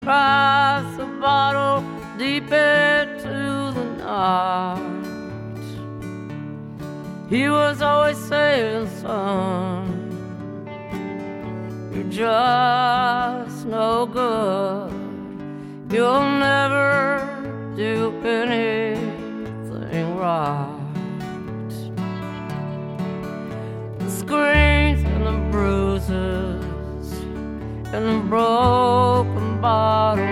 Across the bottle deep into the night. He was always saying, son, you're just no good. You'll never do anything right. The screams and the bruises and the broken bottle